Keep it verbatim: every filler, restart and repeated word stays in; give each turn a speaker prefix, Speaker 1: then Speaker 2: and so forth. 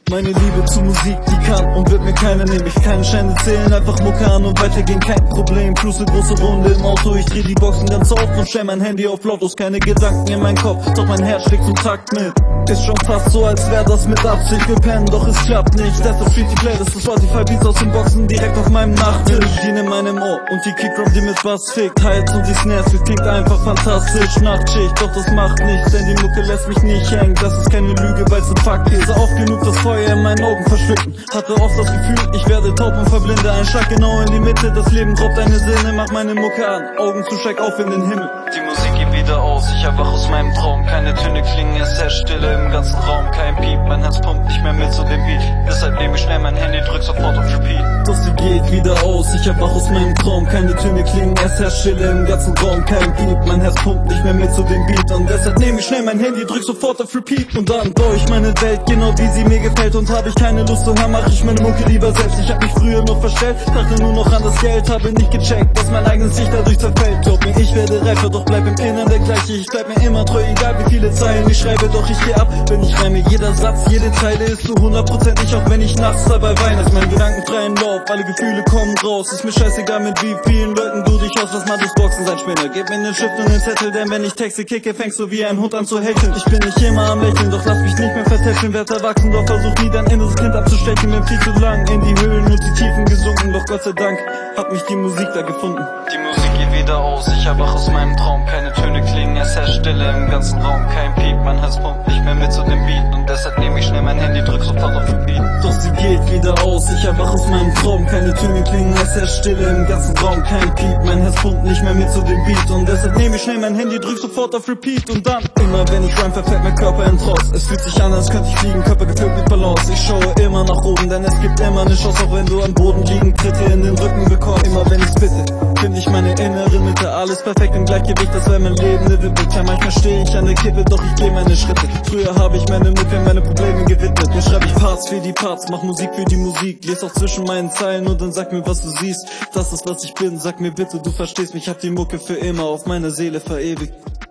Speaker 1: Meine Liebe zu Musik, die kann und wird mir keiner nehmen. Ich keine Scheine zählen, einfach Mucke an und weitergehen, kein Problem. Cruise große Runde im Auto, ich dreh die Boxen ganz auf und stell mein Handy auf lautlos. Keine Gedanken in meinen Kopf, doch mein Herz schlägt zum Takt mit. Ist schon fast so, als wär das mit Absicht. Wir pennen, doch es klappt nicht. Deshalb spielt die Playlist von Spotify Beats aus den Boxen direkt auf meinem Nachttisch. Melodien in meinem Ohr und die Kickdrum, die mit Bass fickt. Highlights und die Snares, es klingt einfach fantastisch. Nachtschicht, doch das macht nichts, denn die Mucke lässt mich nicht hängen. Das ist keine Lüge, weil's ein Fakt ist. Sah oft genug das Feuer in meinen Augen verschwinden. Hatte oft das Gefühl, ich werde taub und verblinde. Ein Schlag genau in die Mitte, das Leben droppt deine Sinne. Mach meine Mucke an, Augen zu, steig auf in den Himmel.
Speaker 2: Die Musik geht wieder aus, ich erwach aus meinem Traum. Keine Töne klingen, es herrscht Stille im ganzen Raum. Kein Piep, mein Herz pumpt nicht mehr mit zu dem Beat. Deshalb nehme ich schnell mein Handy, drück sofort auf Repeat.
Speaker 1: Doch sie geht wieder aus, ich erwach aus meinem Traum. Keine Töne klingen, es herrscht Stille im ganzen Raum. Kein Piep, mein Herz pumpt nicht mehr mit zu dem Beat. Und deshalb nehme ich schnell mein Handy, drück sofort auf Repeat. Und dann baue ich meine Welt genau wie sie mir gefällt. Und hab ich keine Lust zu hören, mach ich meine Mucke lieber selbst. Ich hab mich früher nur verstellt, dachte nur noch an das Geld. Habe nicht gecheckt, dass mein eigenes Licht dadurch zerfällt. Glaub mir, ich werde reifer, doch bleib im Innern der gleiche. Ich bleib mir immer treu, egal wie viele Zeilen ich schreibe. Doch ich geh ab, wenn ich reime. Jeder Satz, jede Zeile ist zu hundert Prozent ich, auch wenn ich nachts dabei weine. Ist mein gedankenfreien Lauf, alle Gefühle kommen raus. Ist mir scheißegal, mit wie vielen Leuten du dich aus, lass mal durchs Boxen sein, Spinner. Gib mir den Stift und den Zettel, denn wenn ich Texte kicke, fängst du wie ein Hund an zu hecheln. Ich bin nicht immer am Lächeln, doch lass mich nicht mehr vertätscheln. Werd erwachsen, doch versuch nie dein inneres Kind abzustechen. Bin viel zu lang in die Höhlen und die Tiefen gesunken, doch Gott sei Dank hat mich die Musik da gefunden.
Speaker 2: Die Musik geht wieder aus, ich erwach aus meinem Traum. Keine Töne klingen, es herrscht Stille im ganzen Raum. Kein Piep, mein Herz pumpt nicht mehr mit zu dem Beat. Und deshalb nehme ich schnell mein Handy, drück sofort auf Repeat.
Speaker 1: Doch sie geht wieder aus, ich erwach aus meinem Traum. Keine Töne klingen, es herrscht Stille im ganzen Raum. Kein Piep, mein Herz pumpt nicht mehr mit zu dem Beat. Und deshalb nehme ich schnell mein Handy, drück sofort auf Repeat. Und dann, immer wenn ich rhyme, verfällt mein Körper in Trance. Es fühlt sich an, als könnte ich fliegen, Körper gefüllt mit Balance. Ich schaue immer nach oben, denn es gibt immer eine Chance. Auch wenn du am Boden liegen, Tritte in den Rücken bekommst. Immer wenn ich spitte, finde ich meine innere Mitte. Alles perfekt im Gleichgewicht, das wäre mein Leben eine Wippe. Ja, manchmal stehe ich an der Kippe, doch ich gehe meine Schritte. Früher habe ich meine Mucke, meine Probleme gewidmet. Nun schreibe ich Parts für die Parts, mach Musik für die Musik. Lies auch zwischen meinen Zeilen und dann sag mir, was du siehst. Das ist, was ich bin, sag mir bitte, du verstehst mich. Hab die Mucke für immer auf meiner Seele verewigt.